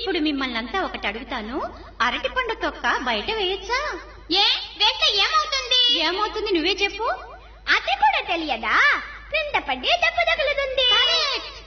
ఇప్పుడు మిమ్మల్ని అంతా ఒకటి అడుగుతాను, అరటిపండు తొక్క బయట వేయచ్చా? వేస్తే ఏమవుతుంది నువ్వే చెప్పు. అది కూడా తెలియదా? క్రింద పడి దెబ్బ తగులుతుంది.